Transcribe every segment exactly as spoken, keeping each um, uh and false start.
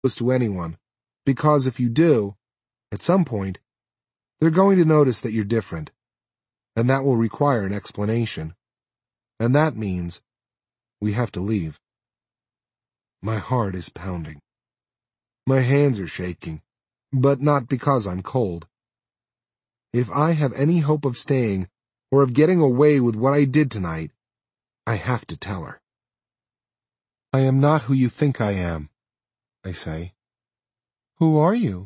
to anyone, because if you do, at some point, they're going to notice that you're different, and that will require an explanation. And that means we have to leave. My heart is pounding. My hands are shaking, but not because I'm cold. If I have any hope of staying or of getting away with what I did tonight, I have to tell her. I am not who you think I am, I say. Who are you?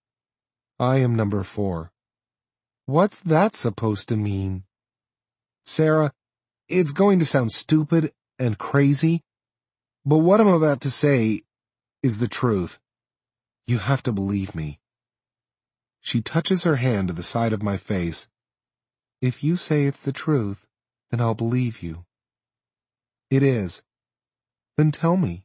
I am number four. What's that supposed to mean? Sarah, it's going to sound stupid and crazy, but what I'm about to say is the truth. You have to believe me. She touches her hand to the side of my face. If you say it's the truth, then I'll believe you. It is. Then tell me.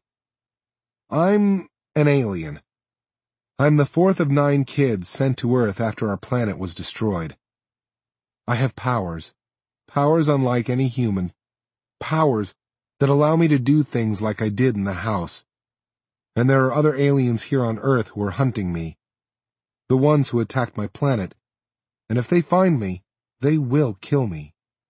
I'm an alien. I'm the fourth of nine kids sent to Earth after our planet was destroyed. I have powers, powers unlike any human, powers that allow me to do things like I did in the house. And there are other aliens here on Earth who are hunting me, the ones who attacked my planet, and if they find me, they will kill me.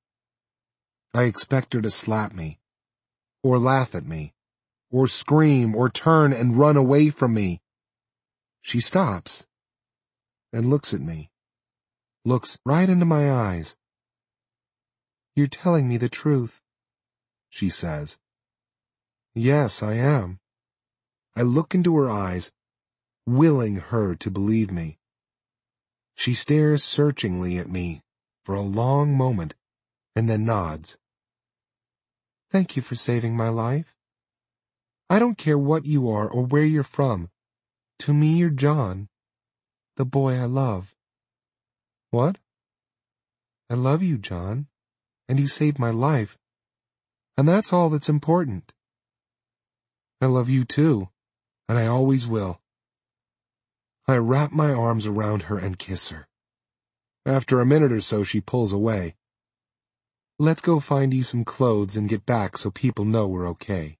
I expect her to slap me, or laugh at me, or scream, or turn and run away from me. She stops and looks at me, looks right into my eyes. You're telling me the truth, she says. Yes, I am. I look into her eyes, willing her to believe me. She stares searchingly at me for a long moment and then nods. Thank you for saving my life. I don't care what you are or where you're from. To me, you're John, the boy I love. What? I love you, John, and you saved my life, and that's all that's important. I love you too, and I always will. I wrap my arms around her and kiss her. After a minute or so, she pulls away. Let's go find you some clothes and get back so people know we're okay.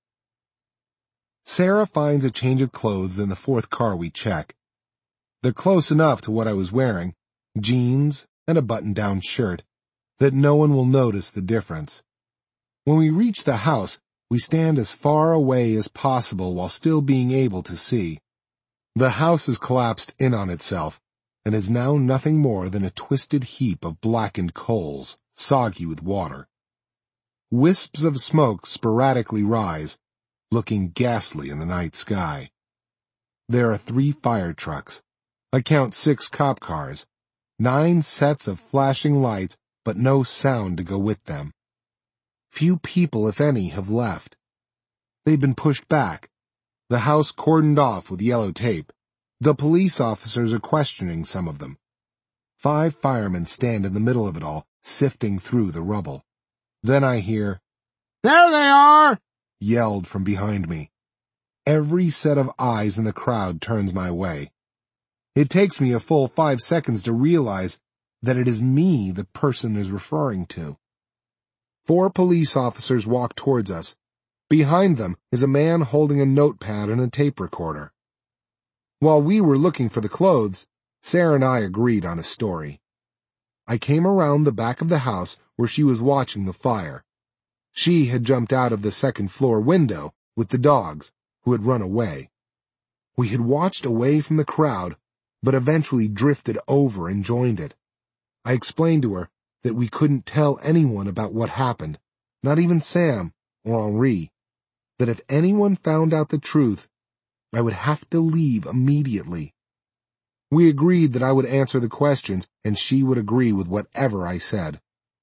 Sarah finds a change of clothes in the fourth car we check. They're close enough to what I was wearing, jeans and a button-down shirt, that no one will notice the difference. When we reach the house, we stand as far away as possible while still being able to see. The house has collapsed in on itself, and is now nothing more than a twisted heap of blackened coals, soggy with water. Wisps of smoke sporadically rise, looking ghastly in the night sky. There are three fire trucks. I count six cop cars, nine sets of flashing lights, but no sound to go with them. Few people, if any, have left. They've been pushed back, the house cordoned off with yellow tape. The police officers are questioning some of them. Five firemen stand in the middle of it all, sifting through the rubble. Then I hear, "There they are!" yelled from behind me. Every set of eyes in the crowd turns my way. It takes me a full five seconds to realize that it is me the person is referring to. Four police officers walk towards us. Behind them is a man holding a notepad and a tape recorder. While we were looking for the clothes, Sarah and I agreed on a story. I came around the back of the house where she was watching the fire. She had jumped out of the second floor window with the dogs, who had run away. We had watched away from the crowd, but eventually drifted over and joined it. I explained to her that we couldn't tell anyone about what happened, not even Sam or Henri, that if anyone found out the truth, I would have to leave immediately. We agreed that I would answer the questions and she would agree with whatever I said.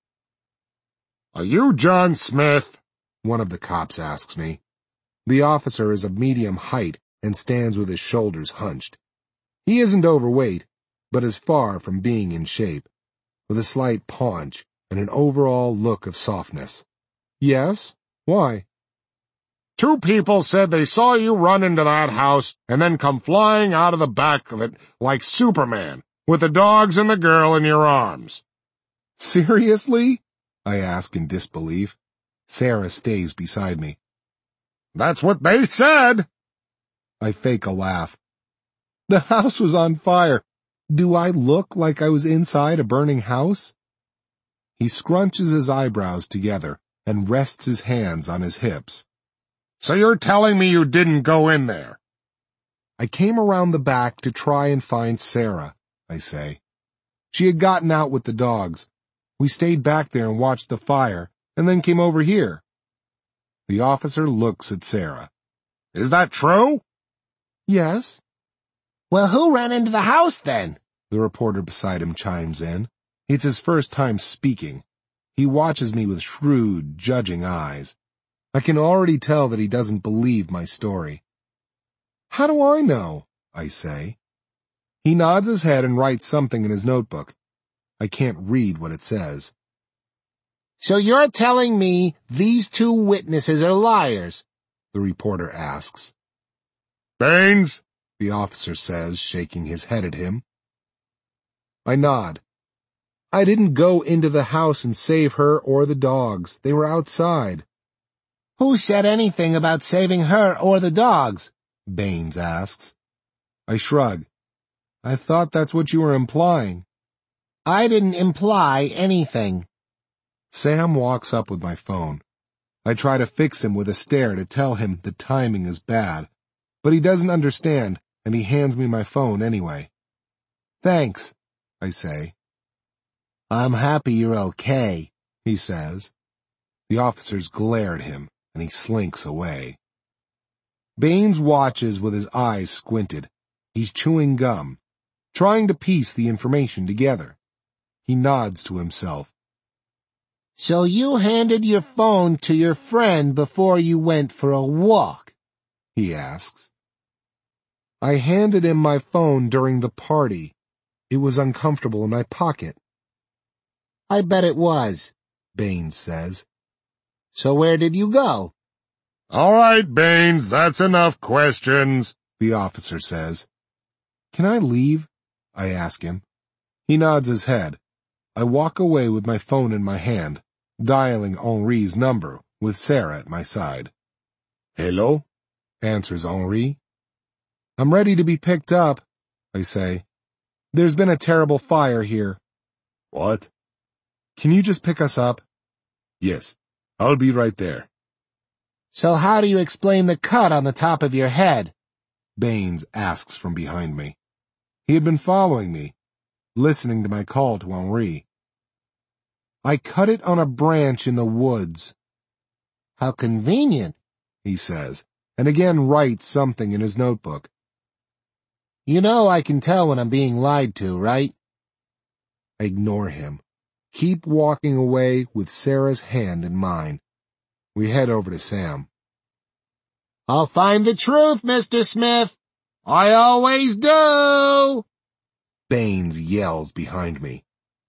"Are you John Smith?" one of the cops asks me. The officer is of medium height and stands with his shoulders hunched. He isn't overweight, but is far from being in shape, with a slight paunch and an overall look of softness. Yes? Why? "Two people said they saw you run into that house and then come flying out of the back of it like Superman, with the dogs and the girl in your arms." "Seriously?" I ask in disbelief. Sarah stays beside me. "That's what they said." I fake a laugh. The house was on fire. Do I look like I was inside a burning house? He scrunches his eyebrows together and rests his hands on his hips. So you're telling me you didn't go in there? I came around the back to try and find Sarah, I say. She had gotten out with the dogs. We stayed back there and watched the fire, and then came over here. The officer looks at Sarah. Is that true? Yes. Well, who ran into the house then? The reporter beside him chimes in. It's his first time speaking. He watches me with shrewd, judging eyes. I can already tell that he doesn't believe my story. How do I know? I say. He nods his head and writes something in his notebook. I can't read what it says. So you're telling me these two witnesses are liars? The reporter asks. Baines? The officer says, shaking his head at him. I nod. I didn't go into the house and save her or the dogs. They were outside. Who said anything about saving her or the dogs? Baines asks. I shrug. I thought that's what you were implying. I didn't imply anything. Sam walks up with my phone. I try to fix him with a stare to tell him the timing is bad, but he doesn't understand, and he hands me my phone anyway. Thanks, I say. I'm happy you're okay, he says. The officers glare at him, and he slinks away. Baines watches with his eyes squinted. He's chewing gum, trying to piece the information together. He nods to himself. So you handed your phone to your friend before you went for a walk? He asks. I handed him my phone during the party. It was uncomfortable in my pocket. I bet it was, Baines says. So where did you go? All right, Baines, that's enough questions, the officer says. Can I leave? I ask him. He nods his head. I walk away with my phone in my hand, dialing Henri's number with Sarah at my side. Hello? Answers Henri. I'm ready to be picked up, I say. There's been a terrible fire here. What? Can you just pick us up? Yes, I'll be right there. So how do you explain the cut on the top of your head? Baines asks from behind me. He had been following me, listening to my call to Henri. I cut it on a branch in the woods. How convenient, he says, and again writes something in his notebook. You know I can tell when I'm being lied to, right? I ignore him. Keep walking away with Sarah's hand in mine. We head over to Sam. I'll find the truth, Mister Smith. I always do. Baines yells behind me.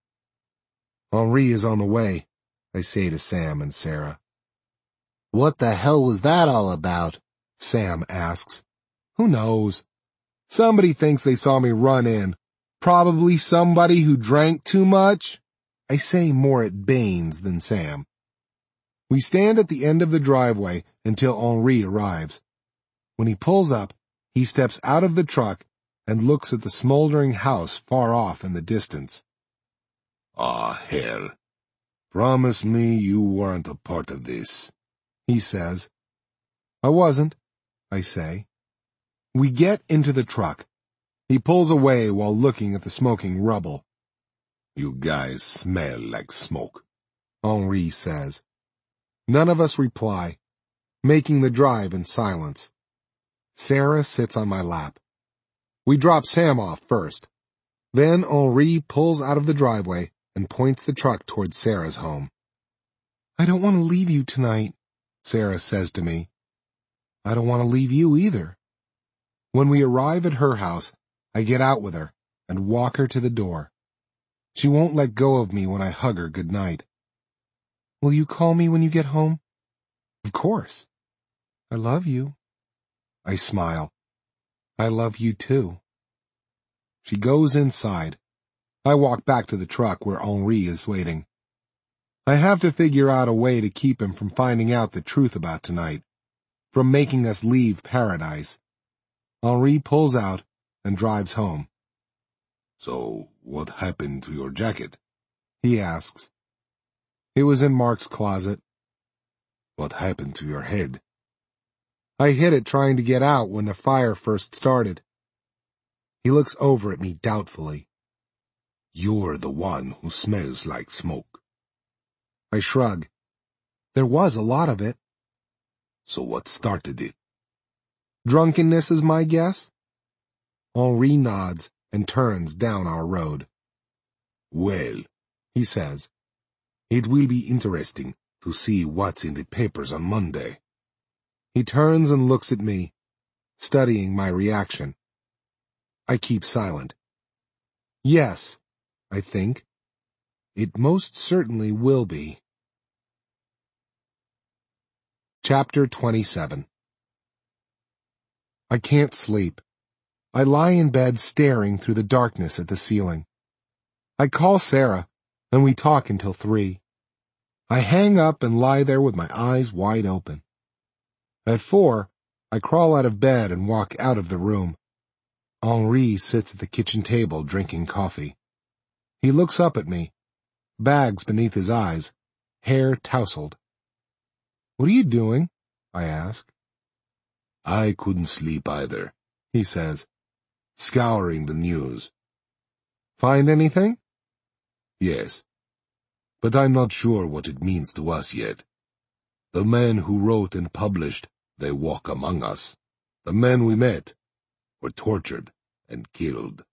Henri is on the way, I say to Sam and Sarah. What the hell was that all about? Sam asks. Who knows? Somebody thinks they saw me run in. Probably somebody who drank too much. I say more at Baines than Sam. We stand at the end of the driveway until Henri arrives. When he pulls up, he steps out of the truck and looks at the smoldering house far off in the distance. Ah, hell. Promise me you weren't a part of this, he says. I wasn't, I say. We get into the truck. He pulls away while looking at the smoking rubble. You guys smell like smoke, Henri says. None of us reply, making the drive in silence. Sarah sits on my lap. We drop Sam off first. Then Henri pulls out of the driveway and points the truck towards Sarah's home. I don't want to leave you tonight, Sarah says to me. I don't want to leave you either. When we arrive at her house, I get out with her and walk her to the door. She won't let go of me when I hug her goodnight. Will you call me when you get home? Of course. I love you. I smile. I love you too. She goes inside. I walk back to the truck where Henri is waiting. I have to figure out a way to keep him from finding out the truth about tonight, from making us leave paradise. Henri pulls out and drives home. So, what happened to your jacket? He asks. It was in Mark's closet. What happened to your head? I hid it trying to get out when the fire first started. He looks over at me doubtfully. You're the one who smells like smoke. I shrug. There was a lot of it. So what started it? Drunkenness is my guess. Henri nods and turns down our road. Well, he says, it will be interesting to see what's in the papers on Monday. He turns and looks at me, studying my reaction. I keep silent. Yes, I think. It most certainly will be. Chapter twenty-seven. I can't sleep. I lie in bed staring through the darkness at the ceiling. I call Sarah, and we talk until three. I hang up and lie there with my eyes wide open. At four, I crawl out of bed and walk out of the room. Henri sits at the kitchen table drinking coffee. He looks up at me, bags beneath his eyes, hair tousled. What are you doing? I ask. I couldn't sleep either, he says, scouring the news. Find anything? Yes, but I'm not sure what it means to us yet. The men who wrote and published They Walk Among Us, the men we met, were tortured and killed.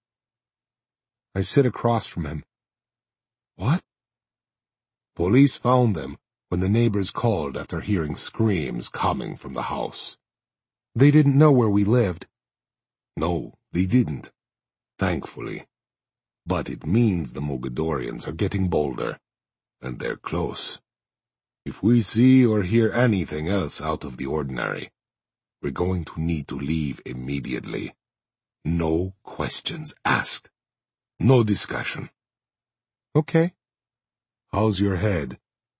I sit across from him. What? Police found them when the neighbors called after hearing screams coming from the house. They didn't know where we lived. No, they didn't, thankfully. But it means the Mogadorians are getting bolder, and they're close. If we see or hear anything else out of the ordinary, we're going to need to leave immediately. No questions asked. No discussion. Okay. How's your head?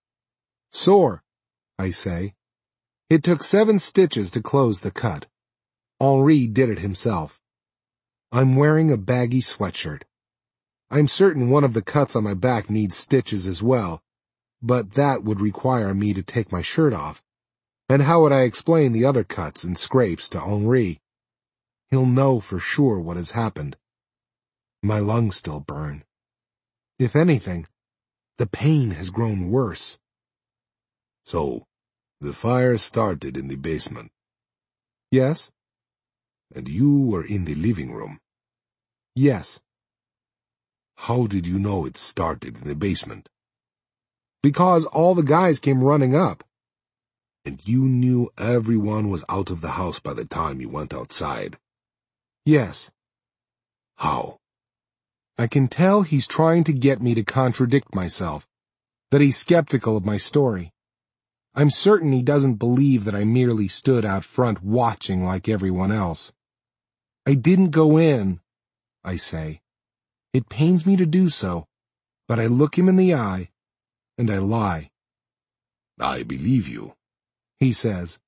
Sore, I say. It took seven stitches to close the cut. Henri did it himself. I'm wearing a baggy sweatshirt. I'm certain one of the cuts on my back needs stitches as well, but that would require me to take my shirt off. And how would I explain the other cuts and scrapes to Henri? He'll know for sure what has happened. My lungs still burn. If anything, the pain has grown worse. So, the fire started in the basement. Yes. And you were in the living room. Yes. How did you know it started in the basement? Because all the guys came running up. And you knew everyone was out of the house by the time you went outside? Yes. How? I can tell he's trying to get me to contradict myself, that he's skeptical of my story. I'm certain he doesn't believe that I merely stood out front watching like everyone else. I didn't go in, I say. It pains me to do so, but I look him in the eye, and I lie. I believe you, he says.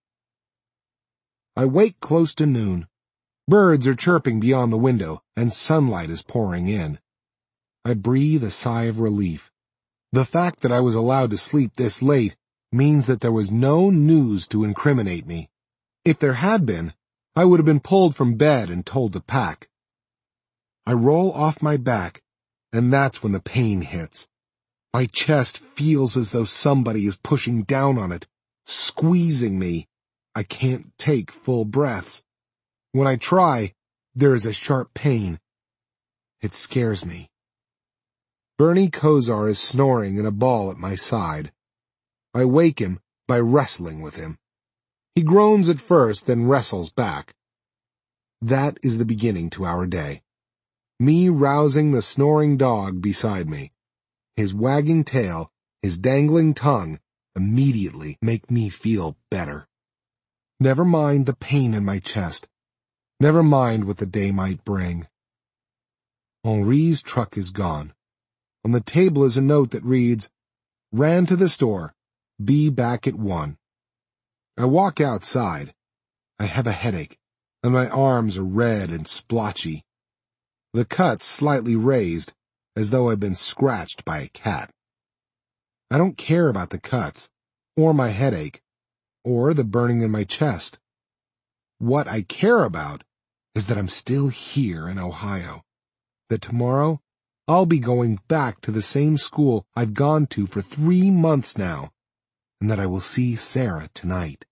I wake close to noon. Birds are chirping beyond the window, and sunlight is pouring in. I breathe a sigh of relief. The fact that I was allowed to sleep this late means that there was no news to incriminate me. If there had been, I would have been pulled from bed and told to pack. I roll off my back, and that's when the pain hits. My chest feels as though somebody is pushing down on it, squeezing me. I can't take full breaths. When I try, there is a sharp pain. It scares me. Bernie Kosar is snoring in a ball at my side. I wake him by wrestling with him. He groans at first, then wrestles back. That is the beginning to our day. Me rousing the snoring dog beside me. His wagging tail, his dangling tongue, immediately make me feel better. Never mind the pain in my chest. Never mind what the day might bring. Henri's truck is gone. On the table is a note that reads, "Ran to the store. Be back at one." I walk outside. I have a headache. and my arms are red and splotchy. The cut's slightly raised, as though I'd been scratched by a cat. I don't care about the cuts, or my headache, or the burning in my chest. What I care about is that I'm still here in Ohio, that tomorrow I'll be going back to the same school I've gone to for three months now, and that I will see Sarah tonight.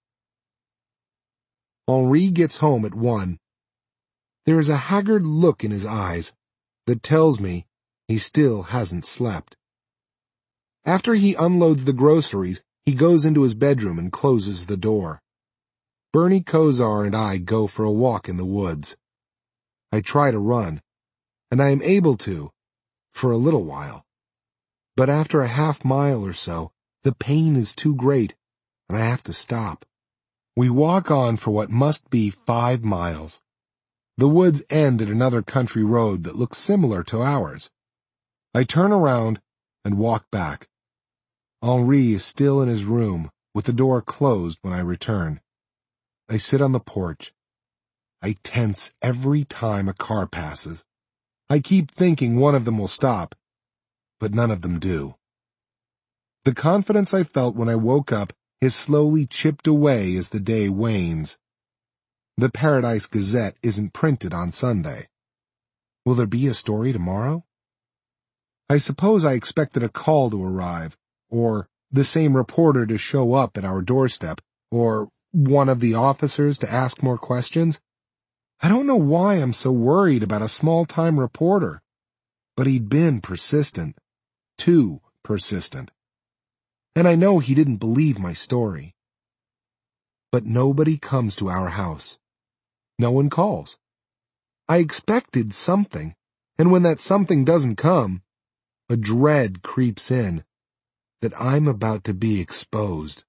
Henri gets home at one. There is a haggard look in his eyes that tells me he still hasn't slept. After he unloads the groceries, he goes into his bedroom and closes the door. Bernie Kosar and I go for a walk in the woods. I try to run, and I am able to, for a little while. But after a half mile or so, the pain is too great, and I have to stop. We walk on for what must be five miles. The woods end at another country road that looks similar to ours. I turn around and walk back. Henri is still in his room, with the door closed when I return. I sit on the porch. I tense every time a car passes. I keep thinking one of them will stop, but none of them do. The confidence I felt when I woke up is slowly chipped away as the day wanes. The Paradise Gazette isn't printed on Sunday. Will there be a story tomorrow? I suppose I expected a call to arrive, or the same reporter to show up at our doorstep, or one of the officers to ask more questions. I don't know why I'm so worried about a small-time reporter, but he'd been persistent, too persistent. And I know he didn't believe my story. But nobody comes to our house. No one calls. I expected something, and when that something doesn't come, a dread creeps in that I'm about to be exposed.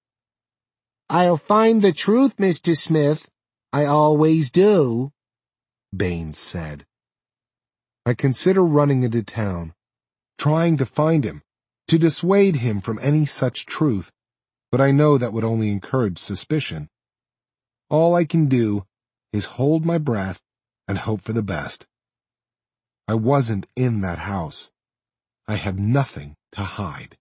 "I'll find the truth, Mister Smith. I always do," Baines said. I consider running into town, trying to find him, to dissuade him from any such truth, but I know that would only encourage suspicion. All I can do is hold my breath and hope for the best. I wasn't in that house. I have nothing to hide.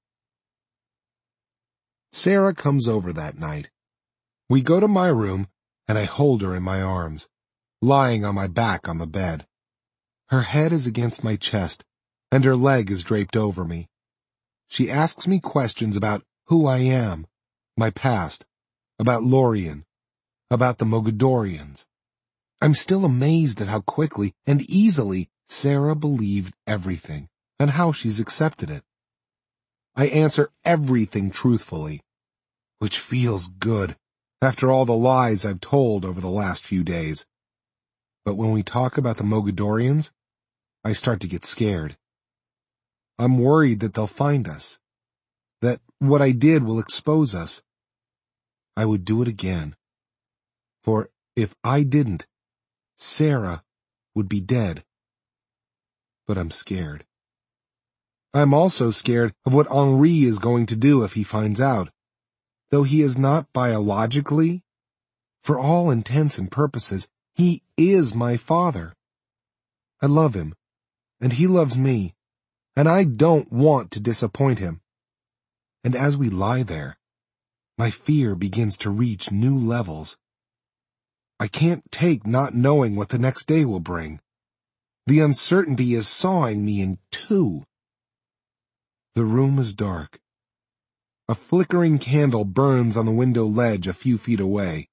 Sarah comes over that night. We go to my room, and I hold her in my arms, lying on my back on the bed. Her head is against my chest, and her leg is draped over me. She asks me questions about who I am, my past, about Lorien, about the Mogadorians. I'm still amazed at how quickly and easily Sarah believed everything, and how she's accepted it. I answer everything truthfully, which feels good after all the lies I've told over the last few days. But when we talk about the Mogadorians, I start to get scared. I'm worried that they'll find us, that what I did will expose us. I would do it again. For if I didn't, Sarah would be dead. But I'm scared. I'm also scared of what Henri is going to do if he finds out. Though he is not biologically, for all intents and purposes, he is my father. I love him, and he loves me, and I don't want to disappoint him. And as we lie there, my fear begins to reach new levels. I can't take not knowing what the next day will bring. The uncertainty is sawing me in two. The room is dark. A flickering candle burns on the window ledge a few feet away.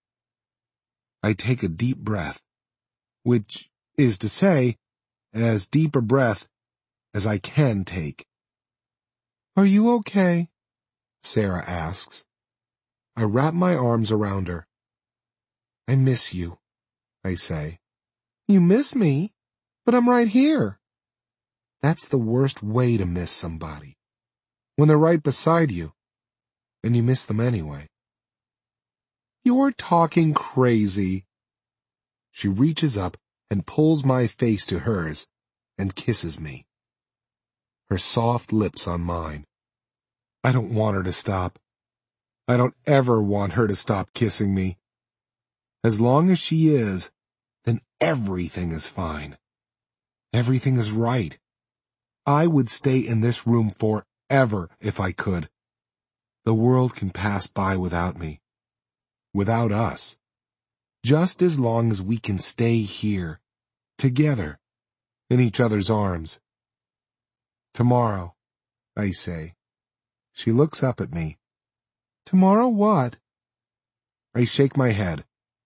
I take a deep breath, which is to say, as deep a breath as I can take. "Are you okay?" Sarah asks. I wrap my arms around her. "I miss you," I say. "You miss me? But I'm right here." That's the worst way to miss somebody. When they're right beside you, and you miss them anyway. "You're talking crazy." She reaches up and pulls my face to hers and kisses me. Her soft lips on mine. I don't want her to stop. I don't ever want her to stop kissing me. As long as she is, then everything is fine. Everything is right. I would stay in this room forever if I could. The world can pass by without me, without us, just as long as we can stay here, together, in each other's arms. Tomorrow, I say. She looks up at me. Tomorrow what? I shake my head.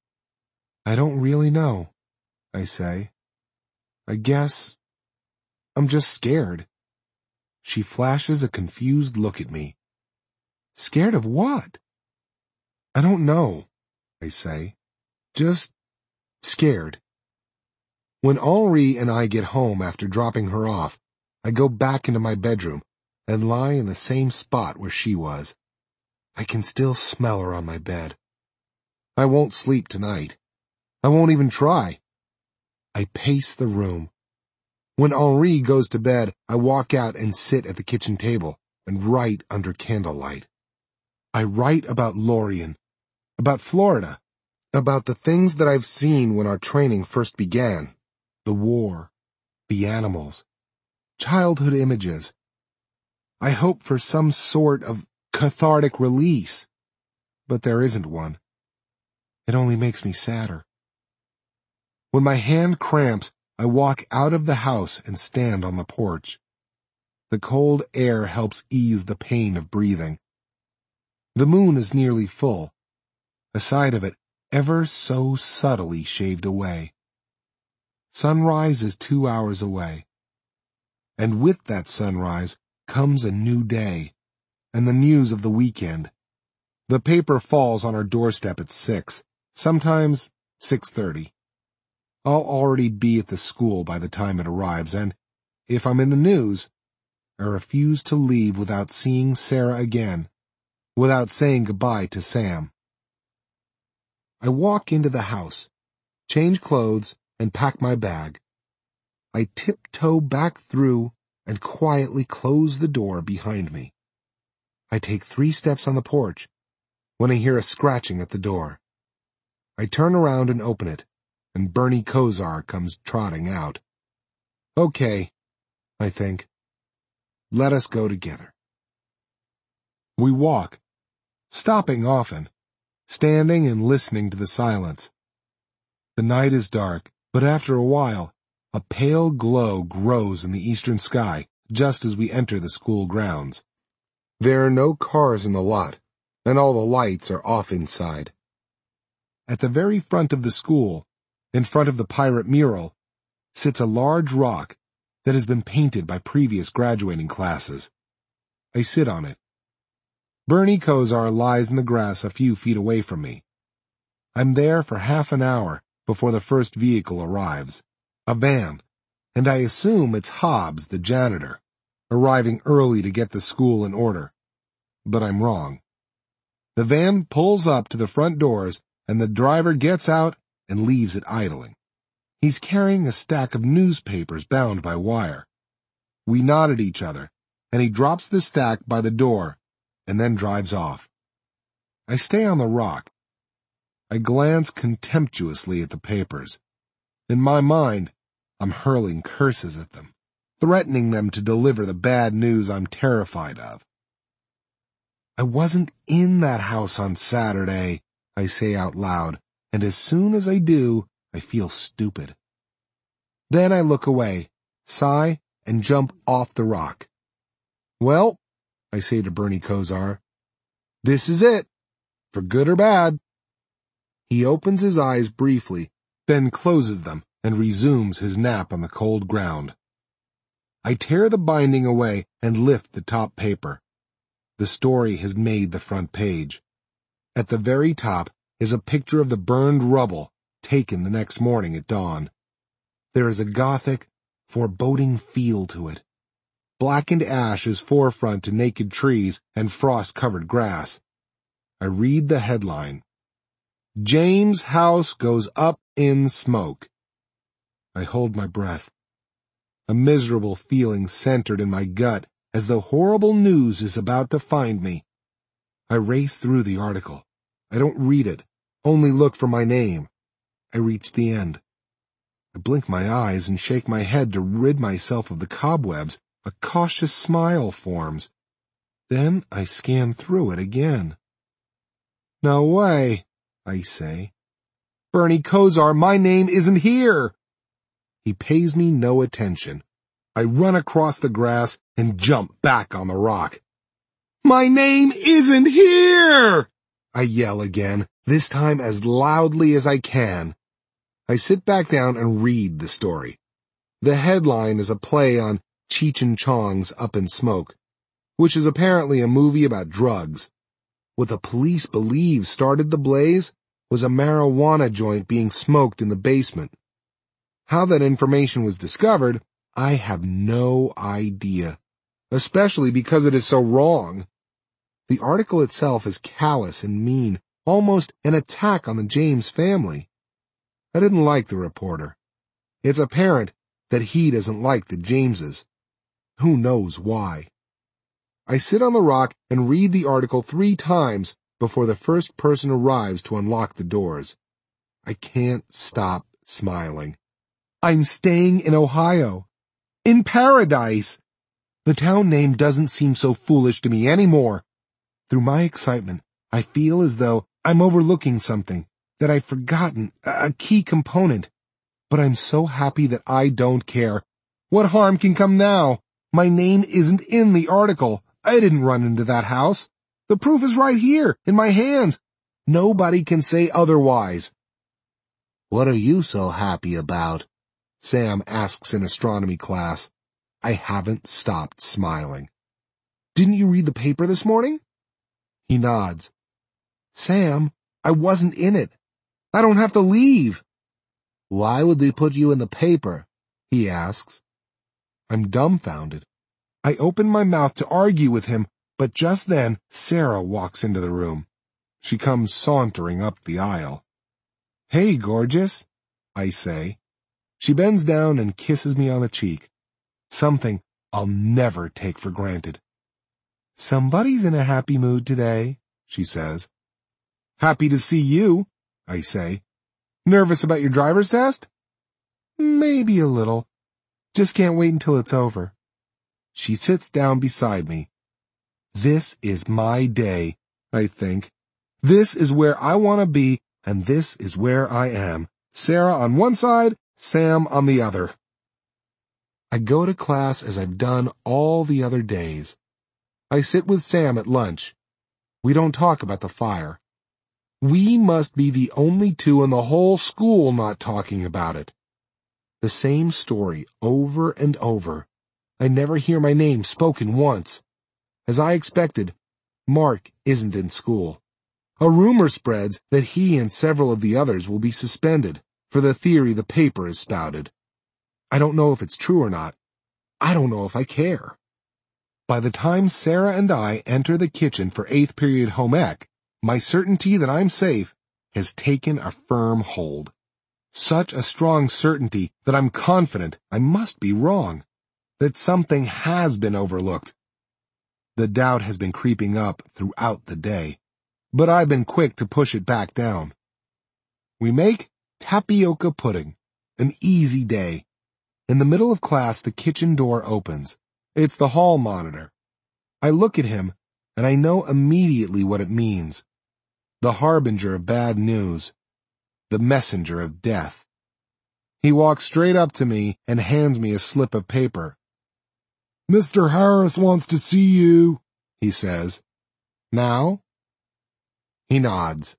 I don't really know, I say. I guess I'm just scared. She flashes a confused look at me. Scared of what? I don't know, I say. Just scared. When Henri and I get home after dropping her off, I go back into my bedroom and lie in the same spot where she was. I can still smell her on my bed. I won't sleep tonight. I won't even try. I pace the room. When Henri goes to bed, I walk out and sit at the kitchen table and write under candlelight. I write about Lorien, about Florida, about the things that I've seen when our training first began, the war, the animals, childhood images. I hope for some sort of cathartic release, but there isn't one. It only makes me sadder. When my hand cramps, I walk out of the house and stand on the porch. The cold air helps ease the pain of breathing. The moon is nearly full, a side of it ever so subtly shaved away. Sunrise is two hours away. And with that sunrise comes a new day, and the news of the weekend. The paper falls on our doorstep at six, sometimes six thirty. I'll already be at the school by the time it arrives, and, if I'm in the news, I refuse to leave without seeing Sarah again, without saying goodbye to Sam. I walk into the house, change clothes, and pack my bag. I tiptoe back through and quietly close the door behind me. I take three steps on the porch when I hear a scratching at the door. I turn around and open it, and Bernie Kosar comes trotting out. Okay, I think. Let us go together. We walk, stopping often, standing and listening to the silence. The night is dark, but after a while, a pale glow grows in the eastern sky just as we enter the school grounds. There are no cars in the lot, and all the lights are off inside. At the very front of the school, in front of the pirate mural, sits a large rock that has been painted by previous graduating classes. I sit on it. Bernie Kosar lies in the grass a few feet away from me. I'm there for half an hour before the first vehicle arrives, a van, and I assume it's Hobbs, the janitor, arriving early to get the school in order. But I'm wrong. The van pulls up to the front doors, and the driver gets out and leaves it idling. He's carrying a stack of newspapers bound by wire. We nod at each other, and he drops the stack by the door and then drives off. I stay on the rock. I glance contemptuously at the papers. In my mind, I'm hurling curses at them, threatening them to deliver the bad news I'm terrified of. I wasn't in that house on Saturday, I say out loud, and as soon as I do, I feel stupid. Then I look away, sigh, and jump off the rock. Well, I say to Bernie Kosar, this is it, for good or bad. He opens his eyes briefly, then closes them and resumes his nap on the cold ground. I tear the binding away and lift the top paper. The story has made the front page. At the very top is a picture of the burned rubble taken the next morning at dawn. There is a gothic, foreboding feel to it. Blackened ash is forefront to naked trees and frost-covered grass. I read the headline. James' house goes up in smoke. I hold my breath. A miserable feeling centered in my gut as though horrible news is about to find me. I race through the article. I don't read it, only look for my name. I reach the end. I blink my eyes and shake my head to rid myself of the cobwebs. A cautious smile forms. Then I scan through it again. No way, I say. Bernie Kosar, my name isn't here. He pays me no attention. I run across the grass and jump back on the rock. My name isn't here! I yell again, this time as loudly as I can. I sit back down and read the story. The headline is a play on Cheech and Chong's Up in Smoke, which is apparently a movie about drugs. What the police believe started the blaze was a marijuana joint being smoked in the basement. How that information was discovered, I have no idea, especially because it is so wrong. The article itself is callous and mean, almost an attack on the James family. I didn't like the reporter. It's apparent that he doesn't like the Jameses. Who knows why? I sit on the rock and read the article three times before the first person arrives to unlock the doors. I can't stop smiling. I'm staying in Ohio. In paradise! The town name doesn't seem so foolish to me anymore. Through my excitement, I feel as though I'm overlooking something, that I've forgotten, a key component. But I'm so happy that I don't care. What harm can come now? My name isn't in the article. I didn't run into that house. The proof is right here, in my hands. Nobody can say otherwise. What are you so happy about? Sam asks in astronomy class. I haven't stopped smiling. Didn't you read the paper this morning? He nods. Sam, I wasn't in it. I don't have to leave. Why would they put you in the paper? He asks. I'm dumbfounded. I open my mouth to argue with him, but just then Sarah walks into the room. She comes sauntering up the aisle. Hey, gorgeous, I say. She bends down and kisses me on the cheek. Something I'll never take for granted. Somebody's in a happy mood today, she says. Happy to see you, I say. Nervous about your driver's test? Maybe a little. Just can't wait until it's over. She sits down beside me. This is my day, I think. This is where I want to be, and this is where I am. Sarah on one side, Sam on the other. I go to class as I've done all the other days. I sit with Sam at lunch. We don't talk about the fire. We must be the only two in the whole school not talking about it. The same story over and over. I never hear my name spoken once. As I expected, Mark isn't in school. A rumor spreads that he and several of the others will be suspended for the theory the paper has spouted. I don't know if it's true or not. I don't know if I care. By the time Sarah and I enter the kitchen for eighth period home ec, my certainty that I'm safe has taken a firm hold. Such a strong certainty that I'm confident I must be wrong, that something has been overlooked. The doubt has been creeping up throughout the day, but I've been quick to push it back down. We make tapioca pudding, an easy day. In the middle of class, the kitchen door opens. It's the hall monitor. I look at him, and I know immediately what it means. The harbinger of bad news. The messenger of death. He walks straight up to me and hands me a slip of paper. Mister Harris wants to see you, he says. Now? He nods.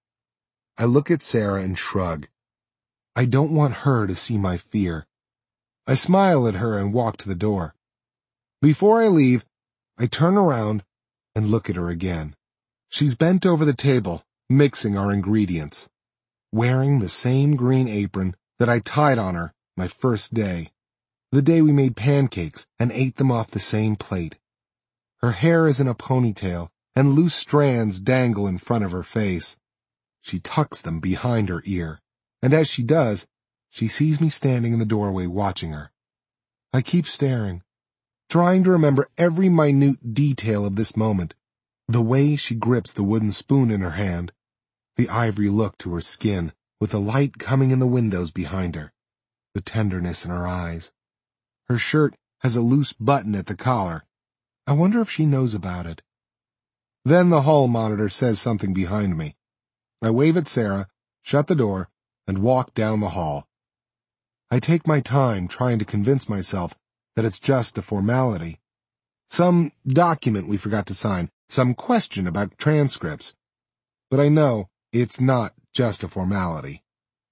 I look at Sarah and shrug. I don't want her to see my fear. I smile at her and walk to the door. Before I leave, I turn around and look at her again. She's bent over the table, mixing our ingredients, wearing the same green apron that I tied on her my first day, the day we made pancakes and ate them off the same plate. Her hair is in a ponytail, and loose strands dangle in front of her face. She tucks them behind her ear, and as she does, she sees me standing in the doorway watching her. I keep staring, trying to remember every minute detail of this moment, the way she grips the wooden spoon in her hand, the ivory look to her skin, with the light coming in the windows behind her. the tenderness in her eyes. Her shirt has a loose button at the collar. I wonder if she knows about it. Then the hall monitor says something behind me. I wave at Sarah, shut the door, and walk down the hall. I take my time trying to convince myself that it's just a formality. Some document we forgot to sign, some question about transcripts. But I know it's not just a formality.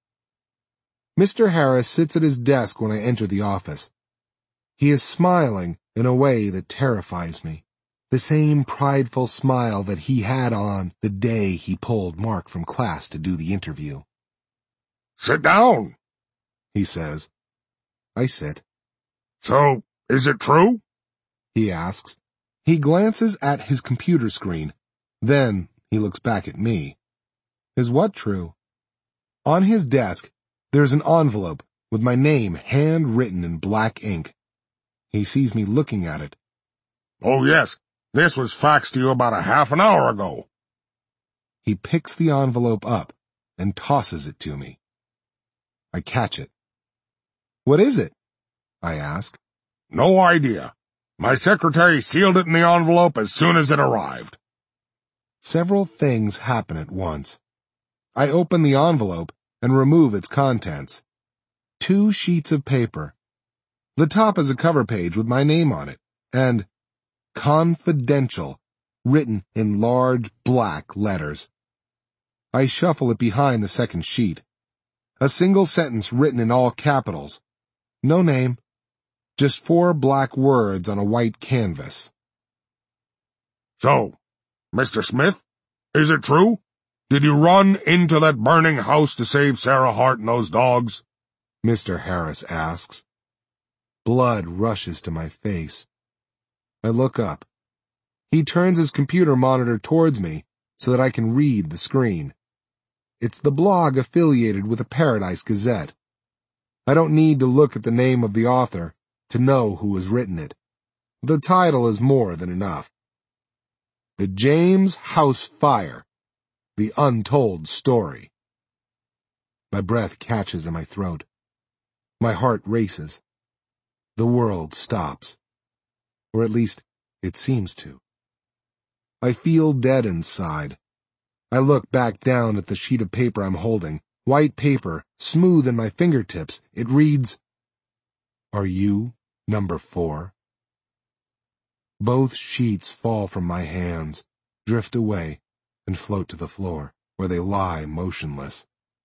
Mister Harris sits at his desk when I enter the office. He is smiling in a way that terrifies me. The same prideful smile that he had on the day he pulled Mark from class to do the interview. "Sit down," he says. I sit. "So, is it true?" he asks. He glances at his computer screen. Then he looks back at me. Is what true? On his desk, there's an envelope with my name handwritten in black ink. He sees me looking at it. "Oh, yes. This was faxed to you about a half an hour ago." He picks the envelope up and tosses it to me. I catch it. "What is it?" I ask. "No idea. My secretary sealed it in the envelope as soon as it arrived." Several things happen at once. I open the envelope and remove its contents. Two sheets of paper. The top is a cover page with my name on it, and Confidential, written in large black letters. I shuffle it behind the second sheet. A single sentence written in all capitals. No name. Just four black words on a white canvas. "So, Mister Smith, is it true? Did you run into that burning house to save Sarah Hart and those dogs?" Mister Harris asks. Blood rushes to my face. I look up. He turns his computer monitor towards me so that I can read the screen. It's the blog affiliated with the Paradise Gazette. I don't need to look at the name of the author to know who has written it. The title is more than enough. The James House Fire, The Untold Story. My breath catches in my throat. My heart races. The world stops. Or at least, it seems to. I feel dead inside. I look back down at the sheet of paper I'm holding. White paper, smooth in my fingertips. It reads, "Are you number four?" Both sheets fall from my hands, drift away, and float to the floor, where they lie motionless.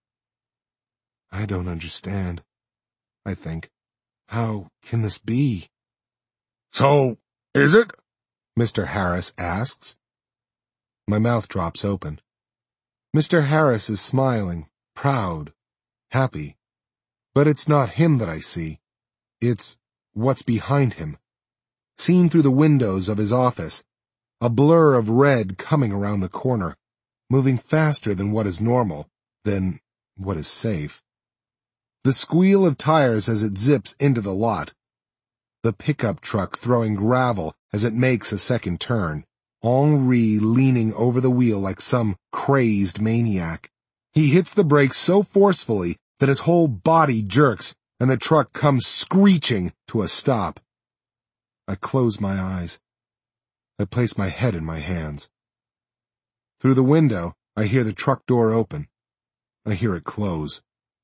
I don't understand, I think. How can this be? "So, is it?" Mister Harris asks. My mouth drops open. Mister Harris is smiling, proud, happy. But it's not him that I see. It's what's behind him. Seen through the windows of his office. A blur of red coming around the corner, moving faster than what is normal, than what is safe. The squeal of tires as it zips into the lot. The pickup truck throwing gravel as it makes a second turn. Henri leaning over the wheel like some crazed maniac. He hits the brakes so forcefully that his whole body jerks and the truck comes screeching to a stop. I close my eyes. I place my head in my hands. Through the window, I hear the truck door open. I hear it close.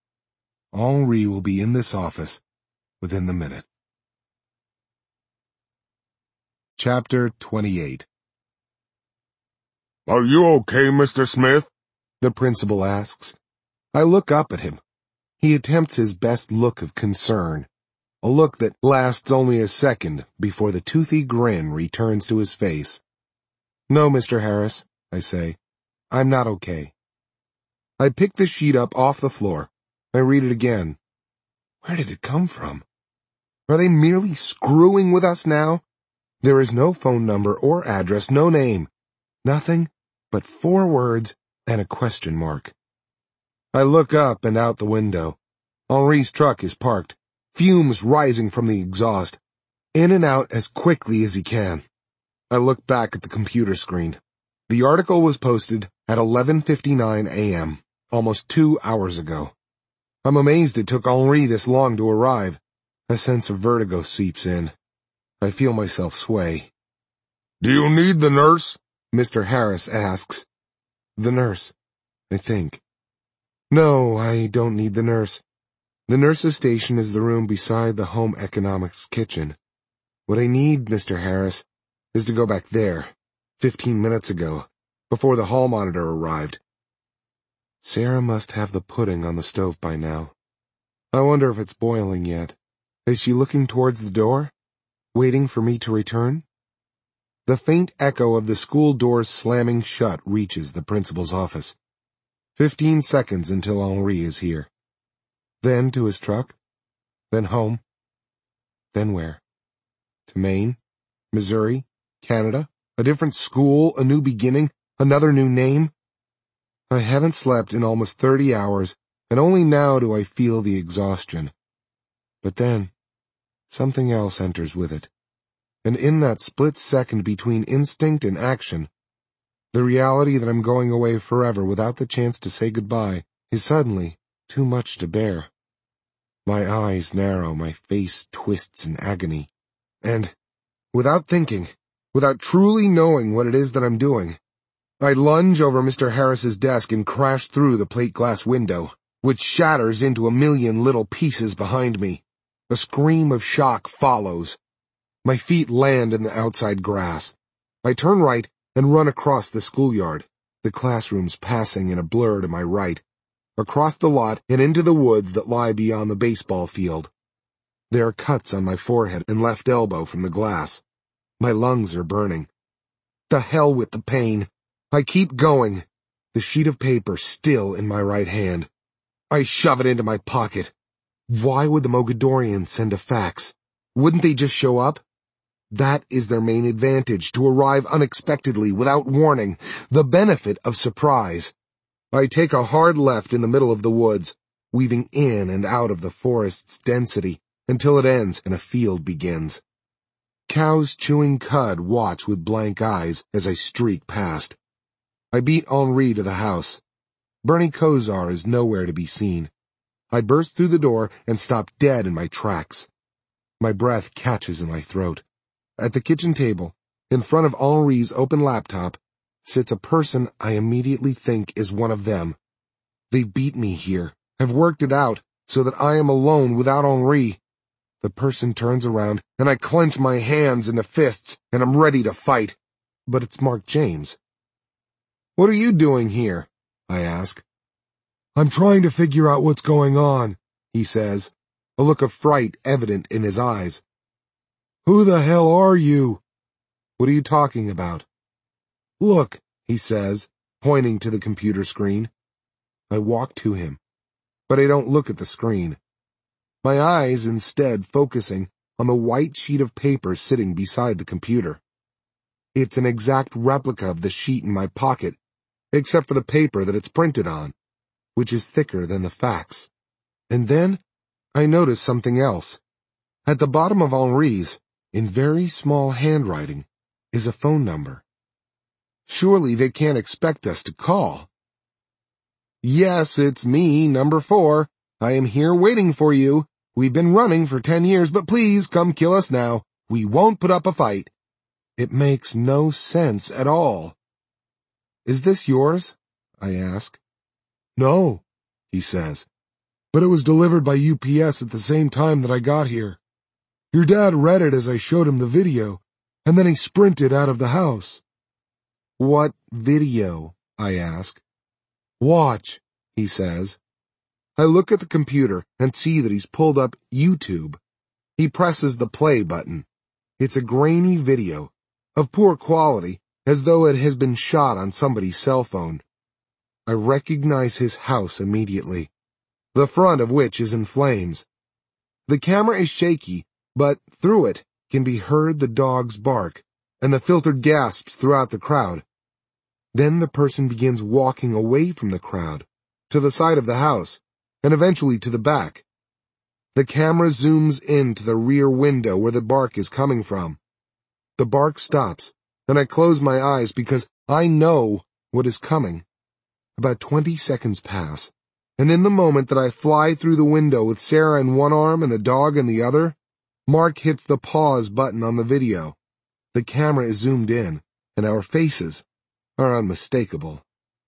Henri will be in this office within the minute. Chapter twenty-eight. "Are you okay, Mister Smith?" the principal asks. I look up at him. He attempts his best look of concern, a look that lasts only a second before the toothy grin returns to his face. "No, Mister Harris," I say. "I'm not okay." I pick the sheet up off the floor. I read it again. Where did it come from? Are they merely screwing with us now? There is no phone number or address, no name. Nothing but four words and a question mark. I look up and out the window. Henri's truck is parked, fumes rising from the exhaust, in and out as quickly as he can. I look back at the computer screen. The article was posted at eleven fifty-nine a m, almost two hours ago. I'm amazed it took Henri this long to arrive. A sense of vertigo seeps in. I feel myself sway. Do you need the nurse? Mister Harris asks. The nurse, I think. No, I don't need the nurse. The nurse's station is the room beside the home economics kitchen. What I need, Mister Harris, is to go back there, fifteen minutes ago, before the hall monitor arrived. Sarah must have the pudding on the stove by now. I wonder if it's boiling yet. Is she looking towards the door, waiting for me to return? The faint echo of the school doors slamming shut reaches the principal's office. Fifteen seconds until Henri is here. Then to his truck. Then home. Then where? To Maine? Missouri? Canada? A different school? A new beginning? Another new name? I haven't slept in almost thirty hours, and only now do I feel the exhaustion. But then, something else enters with it. And in that split second between instinct and action, the reality that I'm going away forever without the chance to say goodbye is suddenly too much to bear. My eyes narrow, my face twists in agony. And, without thinking, without truly knowing what it is that I'm doing, I lunge over Mister Harris's desk and crash through the plate glass window, which shatters into a million little pieces behind me. A scream of shock follows. My feet land in the outside grass. I turn right and run across the schoolyard, the classrooms passing in a blur to my right, across the lot and into the woods that lie beyond the baseball field. There are cuts on my forehead and left elbow from the glass. My lungs are burning. To hell with the pain. I keep going, the sheet of paper still in my right hand. I shove it into my pocket. Why would the Mogadorians send a fax? Wouldn't they just show up? That is their main advantage, to arrive unexpectedly, without warning, the benefit of surprise. I take a hard left in the middle of the woods, weaving in and out of the forest's density, until it ends and a field begins. Cows chewing cud watch with blank eyes as I streak past. I beat Henri to the house. Bernie Kosar is nowhere to be seen. I burst through the door and stop dead in my tracks. My breath catches in my throat. At the kitchen table, in front of Henri's open laptop, sits a person I immediately think is one of them. They've beat me here, have worked it out, so that I am alone without Henri. The person turns around, and I clench my hands into fists, and I'm ready to fight. But it's Mark James. What are you doing here? I ask. I'm trying to figure out what's going on, he says, a look of fright evident in his eyes. Who the hell are you? What are you talking about? Look, he says, pointing to the computer screen. I walk to him, but I don't look at the screen. My eyes instead focusing on the white sheet of paper sitting beside the computer. It's an exact replica of the sheet in my pocket, except for the paper that it's printed on, which is thicker than the fax. And then I notice something else. At the bottom of Henri's, in very small handwriting, is a phone number. Surely they can't expect us to call. Yes, it's me, number four. I am here waiting for you. We've been running for ten years, but please come kill us now. We won't put up a fight. It makes no sense at all. Is this yours? I ask. No, he says, but it was delivered by U P S at the same time that I got here. Your dad read it as I showed him the video, and then he sprinted out of the house. What video? I ask. Watch, he says. I look at the computer and see that he's pulled up YouTube. He presses the play button. It's a grainy video, of poor quality, as though it has been shot on somebody's cell phone. I recognize his house immediately, the front of which is in flames. The camera is shaky, but through it can be heard the dog's bark and the filtered gasps throughout the crowd. Then the person begins walking away from the crowd, to the side of the house, and eventually to the back. The camera zooms in to the rear window where the bark is coming from. The bark stops, and I close my eyes because I know what is coming. About twenty seconds pass, and in the moment that I fly through the window with Sarah in one arm and the dog in the other, Mark hits the pause button on the video. The camera is zoomed in, and our faces are unmistakable.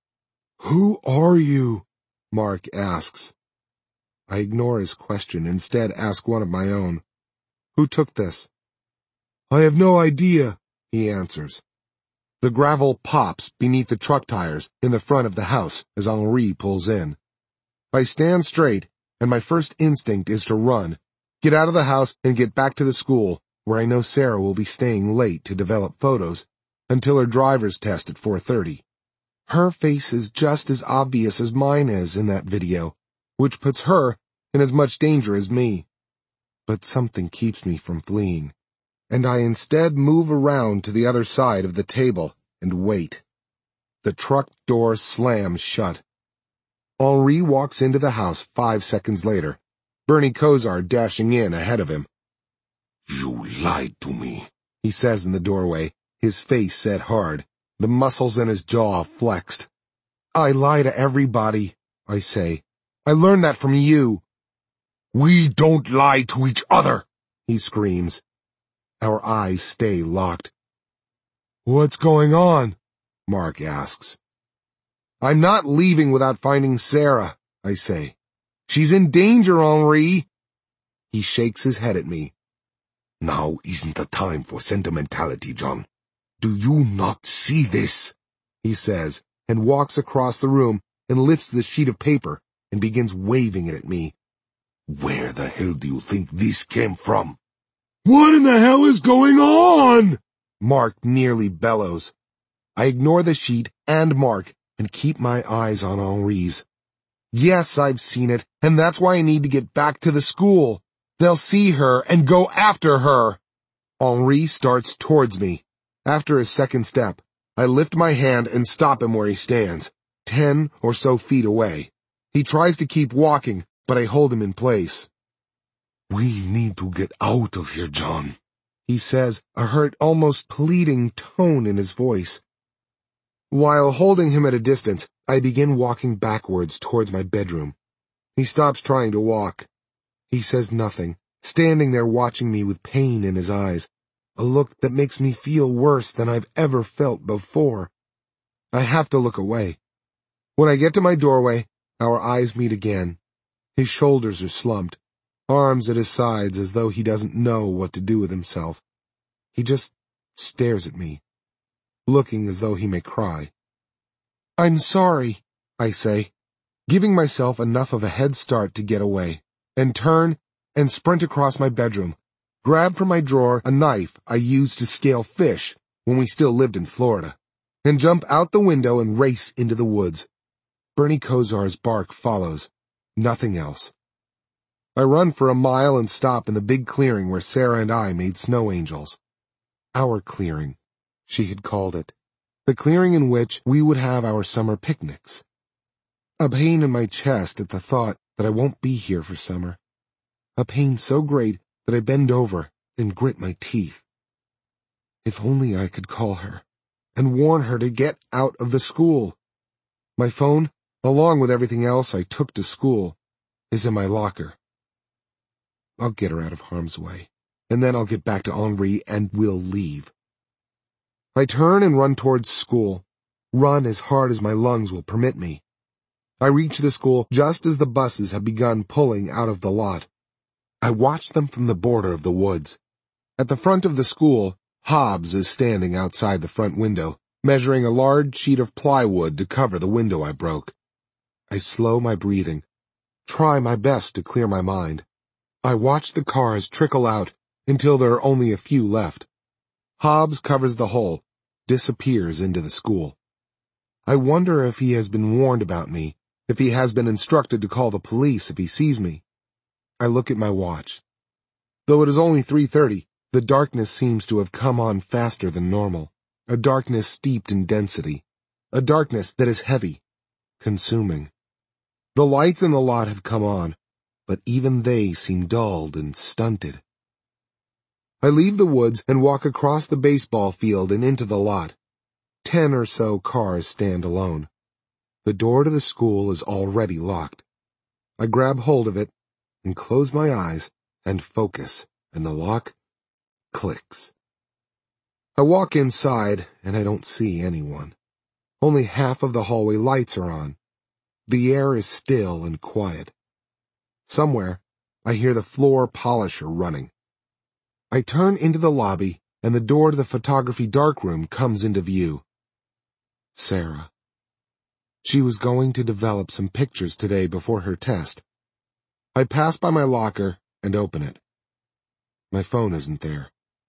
"Who are you?" Mark asks. I ignore his question, instead ask one of my own. "Who took this?" "I have no idea," he answers. The gravel pops beneath the truck tires in the front of the house as Henri pulls in. I stand straight, and my first instinct is to run, get out of the house and get back to the school, where I know Sarah will be staying late to develop photos until her driver's test at four thirty. Her face is just as obvious as mine is in that video, which puts her in as much danger as me. But something keeps me from fleeing, and I instead move around to the other side of the table and wait. The truck door slams shut. Henri walks into the house five seconds later, Bernie Kosar dashing in ahead of him. "You lied to me," he says in the doorway, his face set hard, the muscles in his jaw flexed. "I lie to everybody," I say. "I learned that from you." "We don't lie to each other," he screams. Our eyes stay locked. "What's going on?" Mark asks. "I'm not leaving without finding Sarah," I say. "She's in danger, Henri." He shakes his head at me. "Now isn't the time for sentimentality, John. Do you not see this?" he says, and walks across the room and lifts the sheet of paper and begins waving it at me. "Where the hell do you think this came from?" "What in the hell is going on?" Mark nearly bellows. I ignore the sheet and Mark and keep my eyes on Henri's. Yes, I've seen it, and that's why I need to get back to the school. They'll see her and go after her. Henri starts towards me. After his second step, I lift my hand and stop him where he stands, ten or so feet away. He tries to keep walking, but I hold him in place. "We need to get out of here, John," he says, a hurt, almost pleading tone in his voice. While holding him at a distance, I begin walking backwards towards my bedroom. He stops trying to walk. He says nothing, standing there watching me with pain in his eyes, a look that makes me feel worse than I've ever felt before. I have to look away. When I get to my doorway, our eyes meet again. His shoulders are slumped, arms at his sides as though he doesn't know what to do with himself. He just stares at me, looking as though he may cry. "I'm sorry," I say, giving myself enough of a head start to get away, and turn and sprint across my bedroom, grab from my drawer a knife I used to scale fish when we still lived in Florida, and jump out the window and race into the woods. Bernie Kosar's bark follows, nothing else. I run for a mile and stop in the big clearing where Sarah and I made snow angels. Our clearing, she had called it, the clearing in which we would have our summer picnics. A pain in my chest at the thought that I won't be here for summer. A pain so great that I bend over and grit my teeth. If only I could call her and warn her to get out of the school. My phone, along with everything else I took to school, is in my locker. I'll get her out of harm's way, and then I'll get back to Henri and we'll leave. I turn and run towards school, run as hard as my lungs will permit me. I reach the school just as the buses have begun pulling out of the lot. I watch them from the border of the woods. At the front of the school, Hobbs is standing outside the front window, measuring a large sheet of plywood to cover the window I broke. I slow my breathing, try my best to clear my mind. I watch the cars trickle out until there are only a few left. Hobbs covers the hole, disappears into the school. I wonder if he has been warned about me, if he has been instructed to call the police if he sees me. I look at my watch. Though it is only three thirty, the darkness seems to have come on faster than normal, a darkness steeped in density, a darkness that is heavy, consuming. The lights in the lot have come on, but even they seem dulled and stunted. I leave the woods and walk across the baseball field and into the lot. Ten or so cars stand alone. The door to the school is already locked. I grab hold of it and close my eyes and focus, and the lock clicks. I walk inside and I don't see anyone. Only half of the hallway lights are on. The air is still and quiet. Somewhere, I hear the floor polisher running. I turn into the lobby and the door to the photography darkroom comes into view. Sarah. She was going to develop some pictures today before her test. I pass by my locker and open it. My phone isn't there.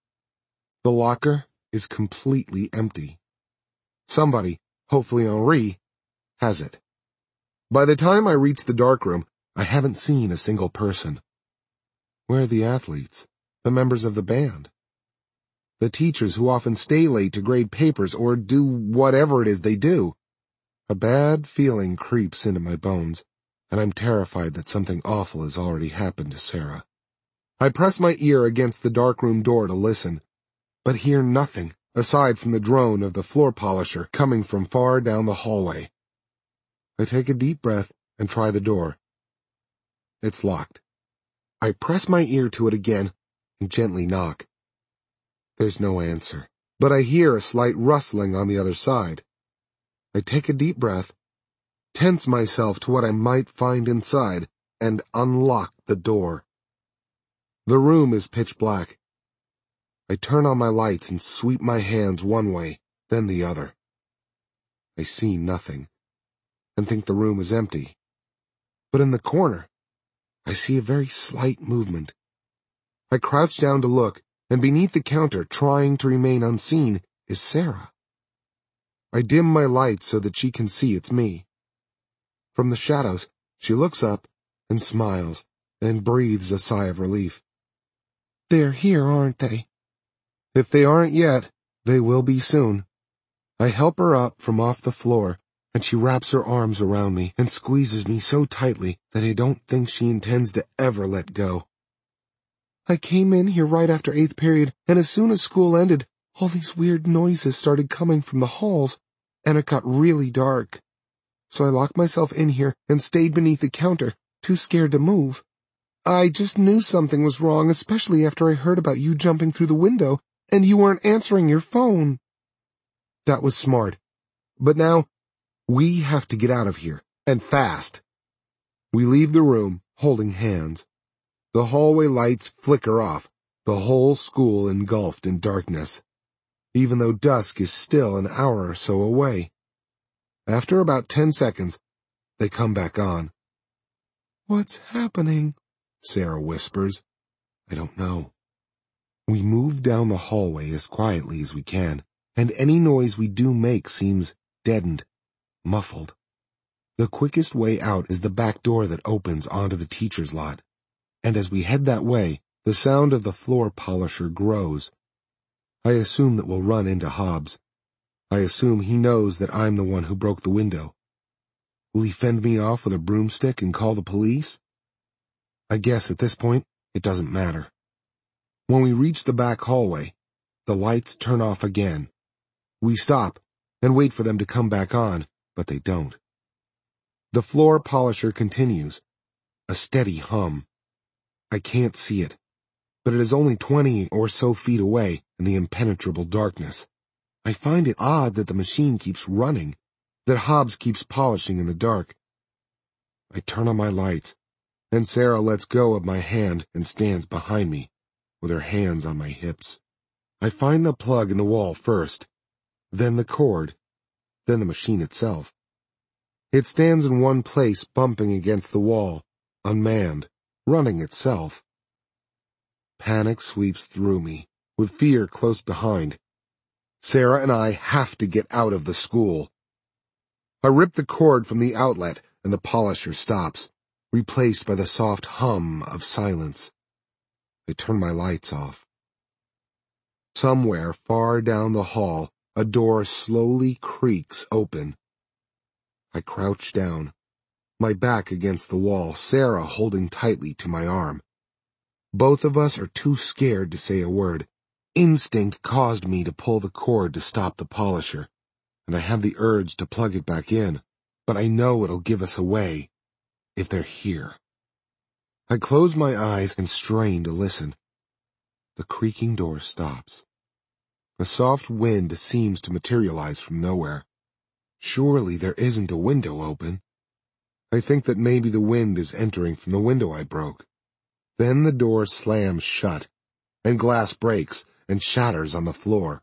The locker is completely empty. Somebody, hopefully Henri, has it. By the time I reach the darkroom, I haven't seen a single person. Where are the athletes, the members of the band? The teachers who often stay late to grade papers or do whatever it is they do? A bad feeling creeps into my bones, and I'm terrified that something awful has already happened to Sarah. I press my ear against the darkroom door to listen, but hear nothing aside from the drone of the floor polisher coming from far down the hallway. I take a deep breath and try the door. It's locked. I press my ear to it again and gently knock. There's no answer, but I hear a slight rustling on the other side. I take a deep breath, tense myself to what I might find inside, and unlock the door. The room is pitch black. I turn on my lights and sweep my hands one way, then the other. I see nothing, and think the room is empty. But in the corner, I see a very slight movement. I crouch down to look, and beneath the counter, trying to remain unseen, is Sarah. I dim my lights so that she can see it's me. From the shadows, she looks up and smiles and breathes a sigh of relief. They're here, aren't they? If they aren't yet, they will be soon. I help her up from off the floor, and she wraps her arms around me and squeezes me so tightly that I don't think she intends to ever let go. I came in here right after eighth period, and as soon as school ended, all these weird noises started coming from the halls, and it got really dark. So I locked myself in here and stayed beneath the counter, too scared to move. I just knew something was wrong, especially after I heard about you jumping through the window, and you weren't answering your phone. That was smart. But now, we have to get out of here, and fast. We leave the room, holding hands. The hallway lights flicker off, the whole school engulfed in darkness, even though dusk is still an hour or so away. After about ten seconds, they come back on. What's happening? Sarah whispers. I don't know. We move down the hallway as quietly as we can, and any noise we do make seems deadened, muffled. The quickest way out is the back door that opens onto the teacher's lot, and as we head that way, the sound of the floor polisher grows. I assume that we'll run into Hobbs. I assume he knows that I'm the one who broke the window. Will he fend me off with a broomstick and call the police? I guess at this point, it doesn't matter. When we reach the back hallway, the lights turn off again. We stop and wait for them to come back on, but they don't. The floor polisher continues, a steady hum. I can't see it, but it is only twenty or so feet away in the impenetrable darkness. I find it odd that the machine keeps running, that Hobbs keeps polishing in the dark. I turn on my lights, and Sarah lets go of my hand and stands behind me, with her hands on my hips. I find the plug in the wall first, then the cord, then the machine itself. It stands in one place bumping against the wall, unmanned, running itself. Panic sweeps through me, with fear close behind. Sarah and I have to get out of the school. I rip the cord from the outlet, and the polisher stops, replaced by the soft hum of silence. I turn my lights off. Somewhere far down the hall, a door slowly creaks open. I crouch down, my back against the wall, Sarah holding tightly to my arm. Both of us are too scared to say a word. Instinct caused me to pull the cord to stop the polisher, and I have the urge to plug it back in, but I know it'll give us away. if they're here. I close my eyes and strain to listen. The creaking door stops. A soft wind seems to materialize from nowhere. Surely there isn't a window open. I think that maybe the wind is entering from the window I broke. Then the door slams shut, and glass breaks and shatters on the floor.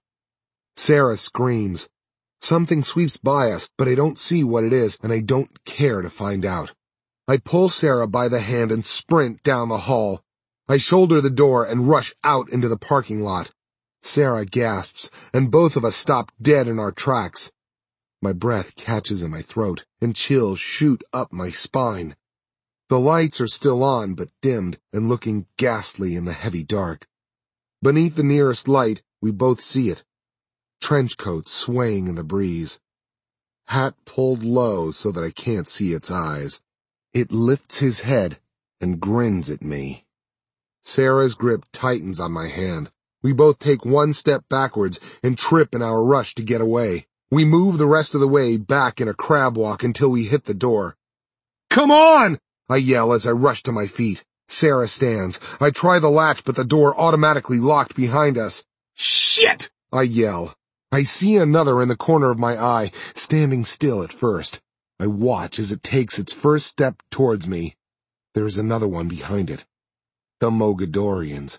Sarah screams. Something sweeps by us, but I don't see what it is, and I don't care to find out. I pull Sarah by the hand and sprint down the hall. I shoulder the door and rush out into the parking lot. Sarah gasps, and both of us stop dead in our tracks. My breath catches in my throat, and chills shoot up my spine. The lights are still on, but dimmed and looking ghastly in the heavy dark. Beneath the nearest light, we both see it. Trench coat swaying in the breeze. Hat pulled low so that I can't see its eyes. It lifts his head and grins at me. Sarah's grip tightens on my hand. We both take one step backwards and trip in our rush to get away. We move the rest of the way back in a crab walk until we hit the door. "Come on!" I yell as I rush to my feet. Sarah stands. I try the latch, but the door automatically locked behind us. "Shit!" I yell. I see another in the corner of my eye, standing still at first. I watch as it takes its first step towards me. There is another one behind it. The Mogadorians.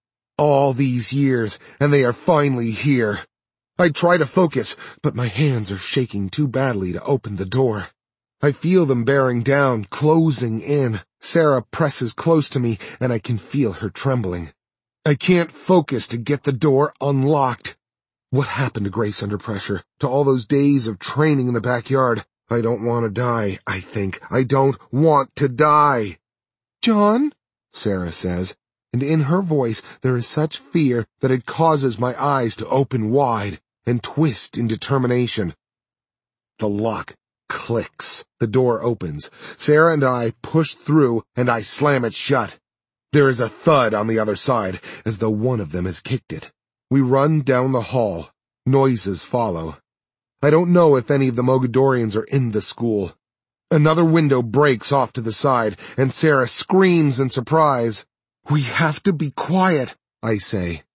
All these years, and they are finally here. I try to focus, but my hands are shaking too badly to open the door. I feel them bearing down, closing in. Sarah presses close to me, and I can feel her trembling. I can't focus to get the door unlocked. What happened to Grace under pressure? To all those days of training in the backyard? I don't want to die, I think. I don't want to die. "John?" Sarah says, and in her voice there is such fear that it causes my eyes to open wide and twist in determination. The lock clicks. The door opens. Sarah and I push through, and I slam it shut. There is a thud on the other side, as though one of them has kicked it. We run down the hall. Noises follow. I don't know if any of the Mogadorians are in the school. Another window breaks off to the side, and Sarah screams in surprise. "We have to be quiet," I say.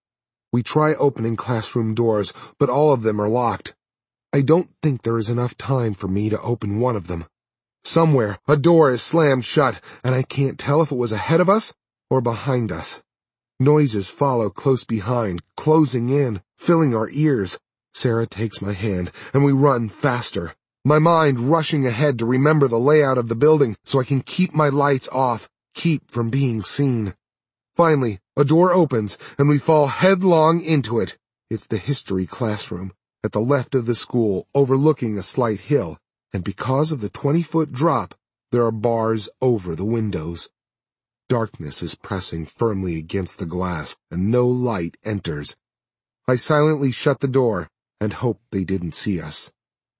We try opening classroom doors, but all of them are locked. I don't think there is enough time for me to open one of them. Somewhere, a door is slammed shut, and I can't tell if it was ahead of us or behind us. Noises follow close behind, closing in, filling our ears. Sarah takes my hand, and we run faster. My mind rushing ahead to remember the layout of the building so I can keep my lights off, keep from being seen. Finally, a door opens, and we fall headlong into it. It's the history classroom, at the left of the school, overlooking a slight hill, and because of the twenty-foot drop, there are bars over the windows. Darkness is pressing firmly against the glass, and no light enters. I silently shut the door and hope they didn't see us.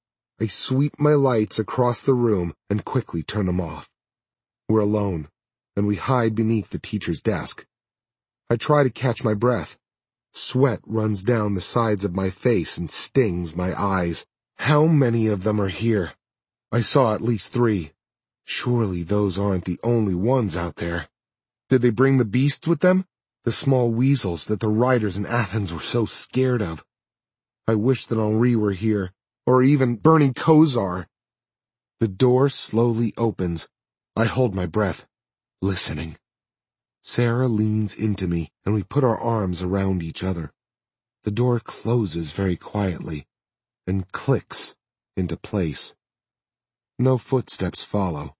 I sweep my lights across the room and quickly turn them off. We're alone, and we hide beneath the teacher's desk. I try to catch my breath. Sweat runs down the sides of my face and stings my eyes. How many of them are here? I saw at least three. Surely those aren't the only ones out there. Did they bring the beasts with them? The small weasels that the riders in Athens were so scared of. I wish that Henri were here, or even Bernie Kosar. The door slowly opens. I hold my breath, listening. Sarah leans into me, and we put our arms around each other. The door closes very quietly, and clicks into place. No footsteps follow.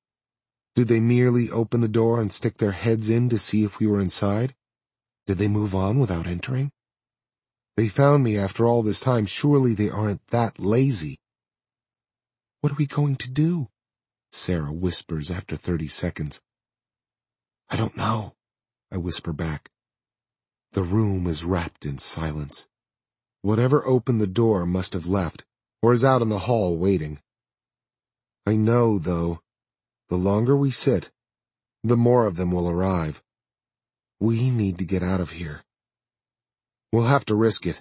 Did they merely open the door and stick their heads in to see if we were inside? Did they move on without entering? They found me after all this time. Surely they aren't that lazy. "What are we going to do?" Sarah whispers after thirty seconds. "I don't know," I whisper back. The room is wrapped in silence. Whatever opened the door must have left, or is out in the hall waiting. I know, though, the longer we sit, the more of them will arrive. We need to get out of here. We'll have to risk it.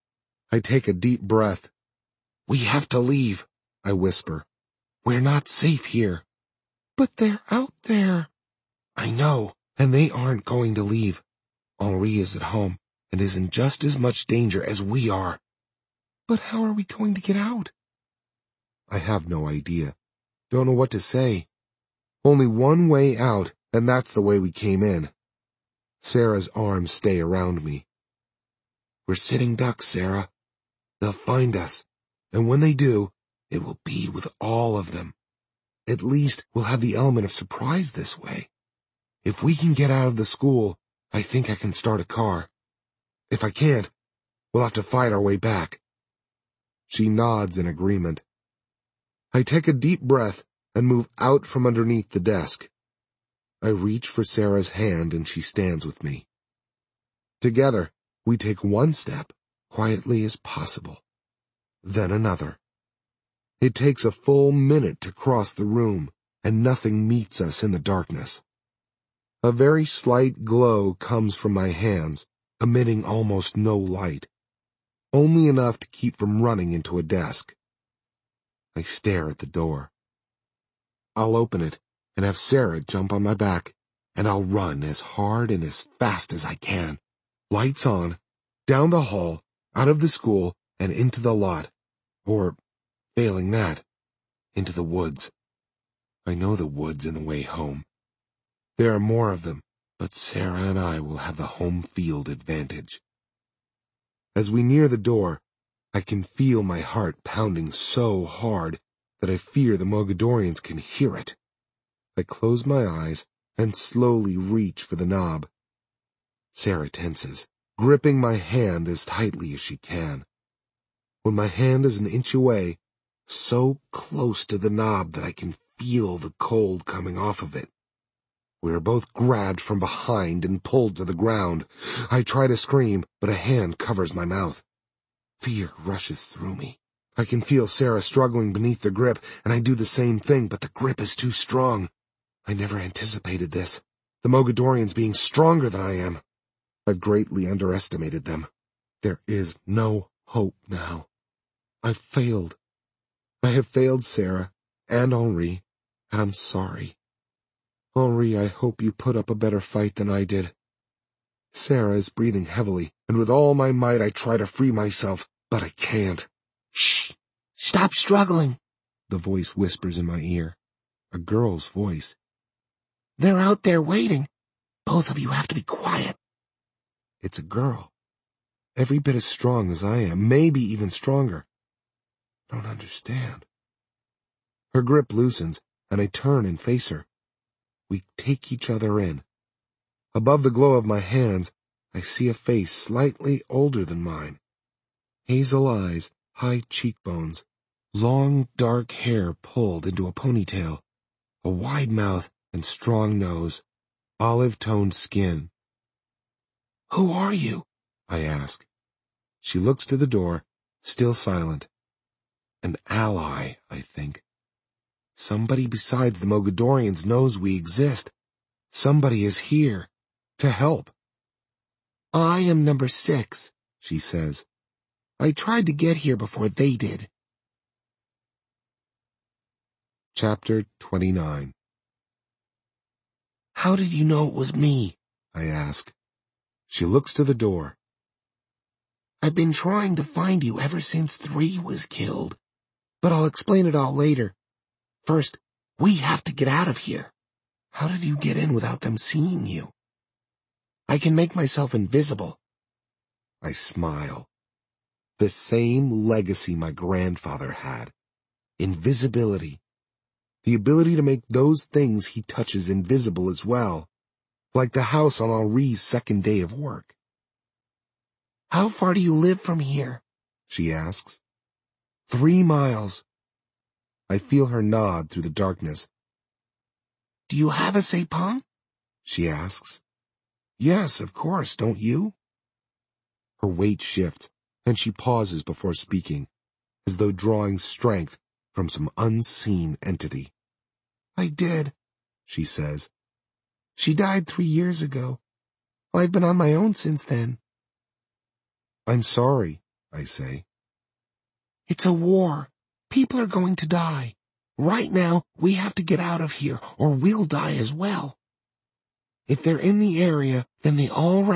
I take a deep breath. "We have to leave," I whisper. "We're not safe here." But they're out there. I know, and they aren't going to leave. Henri is at home and is in just as much danger as we are. But how are we going to get out? I have no idea. Don't know what to say. Only one way out, and that's the way we came in. Sarah's arms stay around me. We're sitting ducks, Sarah. They'll find us, and when they do, it will be with all of them. At least we'll have the element of surprise this way. If we can get out of the school, I think I can start a car. If I can't, we'll have to fight our way back. She nods in agreement. I take a deep breath and move out from underneath the desk. I reach for Sarah's hand and she stands with me. Together, we take one step, quietly as possible, then another. It takes a full minute to cross the room, and nothing meets us in the darkness. A very slight glow comes from my hands, emitting almost no light, only enough to keep from running into a desk. I stare at the door. I'll open it and have Sarah jump on my back, and I'll run as hard and as fast as I can. Lights on, down the hall, out of the school, and into the lot. Or, failing that, into the woods. I know the woods in the way home. There are more of them, but Sarah and I will have the home field advantage. As we near the door, I can feel my heart pounding so hard that I fear the Mogadorians can hear it. I close my eyes and slowly reach for the knob. Sarah tenses, gripping my hand as tightly as she can. When my hand is an inch away, so close to the knob that I can feel the cold coming off of it. We are both grabbed from behind and pulled to the ground. I try to scream, but a hand covers my mouth. Fear rushes through me. I can feel Sarah struggling beneath the grip, and I do the same thing, but the grip is too strong. I never anticipated this, the Mogadorians being stronger than I am. I've greatly underestimated them. There is no hope now. I've failed. I have failed Sarah and Henri, and I'm sorry. Henri, I hope you put up a better fight than I did. Sarah is breathing heavily, and with all my might I try to free myself, but I can't. Shh! Stop struggling, the voice whispers in my ear. A girl's voice. They're out there waiting. Both of you have to be quiet. It's a girl. Every bit as strong as I am, maybe even stronger. I don't understand. Her grip loosens, and I turn and face her. We take each other in. Above the glow of my hands, I see a face slightly older than mine. Hazel eyes, high cheekbones, long dark hair pulled into a ponytail, a wide mouth and strong nose, olive-toned skin. Who are you? I ask. She looks to the door, still silent. An ally, I think. Somebody besides the Mogadorians knows we exist. Somebody is here, to help. I am number six, she says. I tried to get here before they did. Chapter twenty-nine. How did you know it was me? I ask. She looks to the door. I've been trying to find you ever since Three was killed. But I'll explain it all later. First, we have to get out of here. How did you get in without them seeing you? I can make myself invisible. I smile. The same legacy my grandfather had. Invisibility. The ability to make those things he touches invisible as well. Like the house on Henri's second day of work. How far do you live from here? She asks. Three miles. I feel her nod through the darkness. Do you have a sapong? She asks. Yes, of course, don't you? Her weight shifts, and she pauses before speaking, as though drawing strength from some unseen entity. I did, she says. She died three years ago. I've been on my own since then. I'm sorry, I say. It's a war. People are going to die. Right now, we have to get out of here, or we'll die as well. If they're in the area, then they already